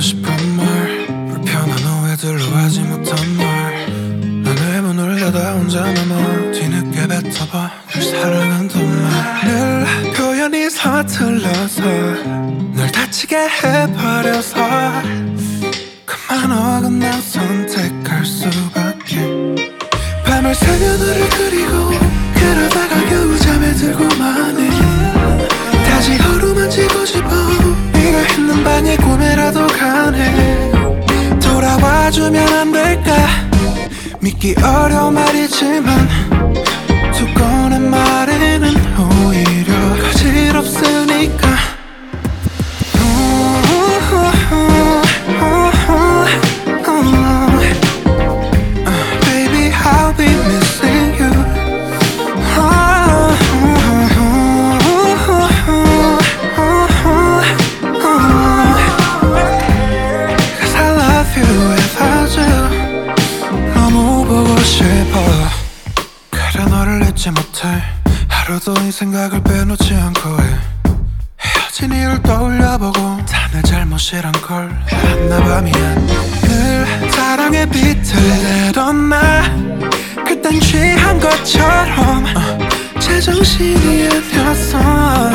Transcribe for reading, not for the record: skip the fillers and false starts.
싶은 말 불편한 오해들로 하지 못한 말난내 문을 닫아 혼자 남아 뒤늦게 뱉어봐 널 사랑한단 말늘 표현이 서툴러서 널 다치게 해버려서 그만 어긋나 선택할 수밖에 밤을 새며 너를 그리고 그러다가 겨우 잠에 들고만 해 다시 어루만지고 싶어 네가 있는 방에 꿈에라도 가네 돌아와주면 안 될까 믿기 어려운 말이지만 두 꺼낸 말에는 오히려 거칠없으니까 Baby I'll be missing you Cause I love you without you 너무 보고 싶어 그래 너를 잊지 못해 하루도 이 생각을 빼놓지 않고 해 헤어진 이유를 떠올려보고 다 내 잘못이란걸 알았나봐 미안 늘 사랑의 빛을 내던 나 그땐 취한 것처럼 제정신이 아니었어